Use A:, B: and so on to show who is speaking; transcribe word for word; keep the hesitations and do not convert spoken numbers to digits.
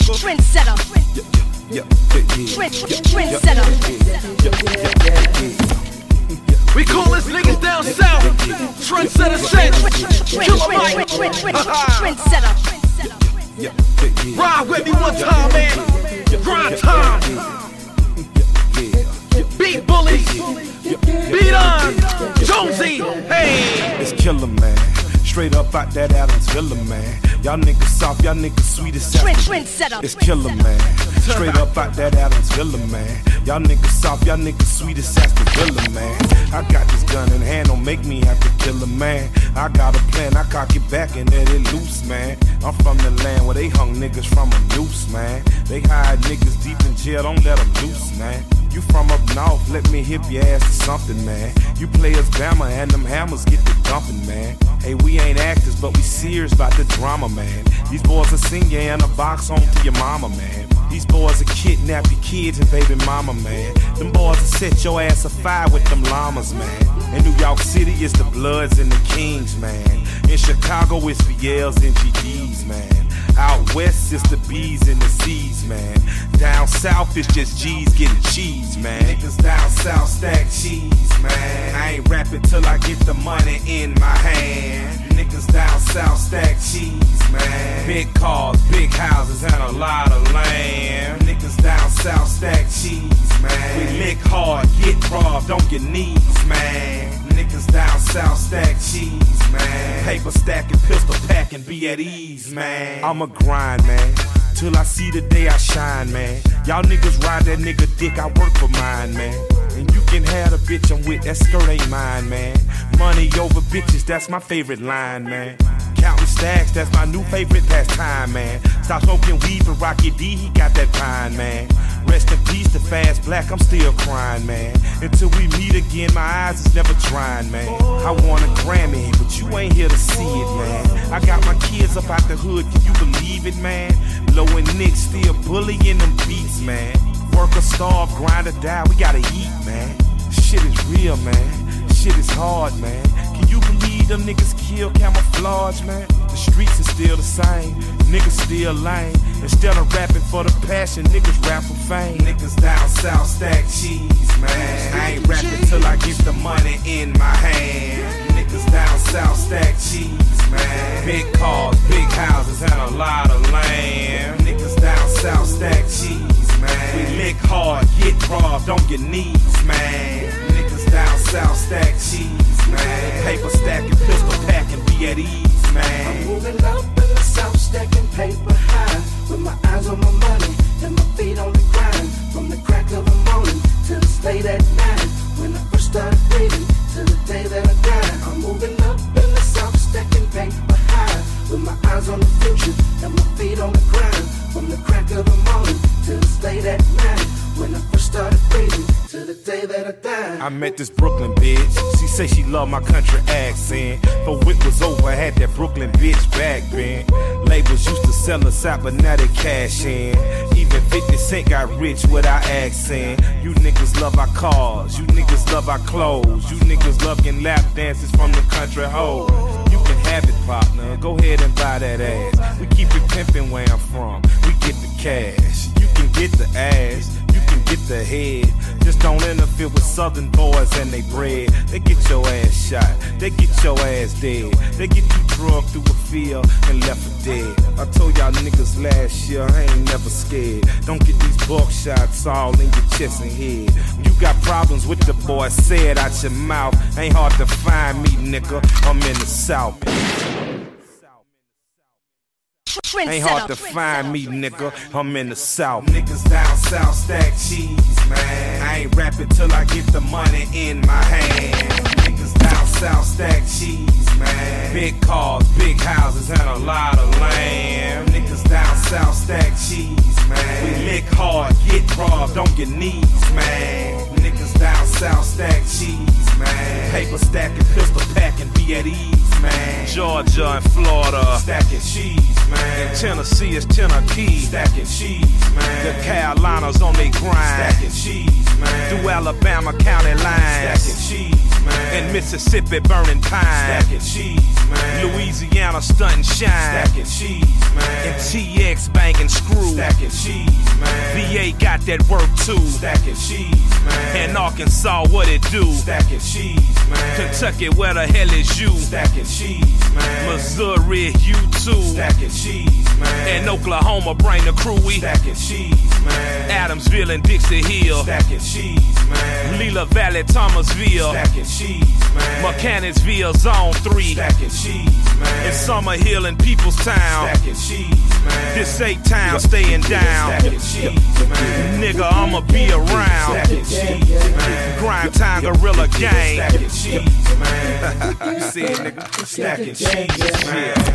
A: nigga.
B: Trendsetter.
A: Yeah, yeah, yeah.
B: Trend, trendsetter.
A: We call this niggas down south. Trendsetter sense. Killer Mike.
B: Trendsetter.
A: Ride with me one time, man. Grind time. Beat bullies. Beat on. Jonesy. Hey.
C: It's Killer Man. Straight up out that Adams Villa, man. Y'all niggas soft, y'all niggas sweet as
B: Trend,
C: apple.
B: trendsetter.
C: It's Killer Man. Straight up out that Adams Villa, man. Y'all niggas soft, y'all niggas sweet as Villa, man. I got this gun in hand, don't make me have to kill a man. I got a plan, I cock it back and let it loose, man. I'm from the land where they hung niggas from a noose, man. They hide niggas deep in jail, don't let them loose, man. You from up north, let me hip your ass to something, man. You players Bama and them hammers get the dumping, man. Hey, we ain't actors, but we serious about the drama, man. These boys will sing you in a box home to your mama, man. These boys will kidnap your kids and baby mama, man. Them boys will set your ass afire with them llamas, man. In New York City, it's the Bloods and the Kings, man. In Chicago, it's V Ls and G Ds, man. Out west, it's the B's and the C's, man. Down south, it's just G's getting cheese, man. Niggas down south stack cheese, man. I ain't rapping till I get the money in my hand. Niggas down south stack cheese, man. Big cars, big houses, and a lot of land. Niggas down south stack cheese, man. We lick hard, get robbed, don't get knees, man. Niggas down south stack cheese, man. Paper stacking, pistol packing, be at ease, man. I'm a grind, man, till I see the day I shine, man. Y'all niggas ride that nigga dick, I work for mine, man. And you can have the bitch I'm with, that skirt ain't mine, man. Money over bitches, that's my favorite line, man. Counting stacks, that's my new favorite pastime, man. Stop smoking weed for Rocky D, he got that pine, man. Rest in peace to Fast Black, I'm still crying, man. Until we meet again, my eyes is never trying, man. I want a Grammy, but you ain't here to see it, man. I got my kids up out the hood, can you believe it, man? Low and Nick still bullying them beats, man. Work or starve, grind or die, we gotta eat, man. Shit is real, man. Shit is hard, man. Can you believe them niggas kill camouflage, man? The streets is still the same, niggas still lame. Instead of rapping for the passion, niggas rap for fame. Niggas down south stack cheese, man. I ain't rapping till I get the money in my hand. Niggas down south stack cheese, man. Big cars, big houses, and a lot of land. Niggas down south stack cheese, man. We lick hard, get robbed, don't get knees, man. Niggas down south stack cheese, man. Paper stacking, pistol packing, be at ease, man.
D: I'm moving up in the south, stacking paper high, with my eyes on my money and my feet on the grind. From the crack of the morning till it's late at night, when I first started breathing till the day that I die. I'm moving up in the south, stacking paper high, with my eyes on the future and my feet on the grind. From the crack of the morning till it's late at night, when I first started breathing till the day that I died.
C: I met this Brooklyn bitch, she say she love my country accent. The whip was over, I had that Brooklyn bitch back bent. Labels used to sell us out, but now they cash in. Even fifty cent got rich with our accent. You niggas love our cars, you niggas love our clothes. You niggas love getting lap dances from the country hoes. You can have it, partner, go ahead and buy that ass. We keep it pimpin' where I'm from, we get the cash. You can get the ass, you can get the head. Just don't interfere with southern boys and they bread. They get your ass shot, they get your ass dead. They get you drugged through a field and left for dead. I told y'all niggas last year, I ain't never scared. Don't get these buckshots all in your chest and head. You got problems with the boy, say it out your mouth. Ain't hard to find me, nigga, I'm in the south. Ain't hard to find me, nigga, I'm in the south. Niggas down south stack cheese, man. I ain't rapping till I get the money in my hand. Niggas down south stack cheese, man. Big cars, big houses, and a lot of land. Niggas down south stack cheese, man. We lick hard, get robbed, don't get knees, man. Niggas down south stack cheese, man. Paper stacking, pistol packing, be at ease, man. Georgia and Florida, stacking cheese, man. In Tennessee, it's Tennessee, stacking cheese, man. The Carolinas on they grind, stacking cheese, man.
E: Through Alabama county lines.
C: Stacking cheese, man.
E: In Mississippi burning pine.
C: Stacking cheese, man.
E: Louisiana stunting shine.
C: Stacking cheese, man.
E: And T X banging screw.
C: Stacking cheese, man.
E: V A got that work too.
C: Stacking cheese, man.
E: And Arkansas, what it do?
C: Stacking cheese, man.
E: Kentucky, where the hell is you?
C: Stacking cheese, man.
E: Missouri, you too.
C: Stacking cheese, man.
E: And Oklahoma, bring the crew. We
C: Stacking cheese, man.
E: Adamsville and Dixie Hill.
C: Stacking cheese, man.
E: Lila Valley, Thomasville.
C: Stacking cheese, man.
E: Mechanicsville, Zone three.
C: Stacking cheese, man.
E: And Summerhill and Peoplestown.
C: Stacking cheese, man.
E: This eight town staying down.
C: Stacking cheese, man.
E: Nigga, I'ma be around.
C: Stacking cheese, man.
E: Grind Time Gorilla Gang.
C: Stacking cheese, man.
E: You see it, nigga?
C: Stacking cheese, man.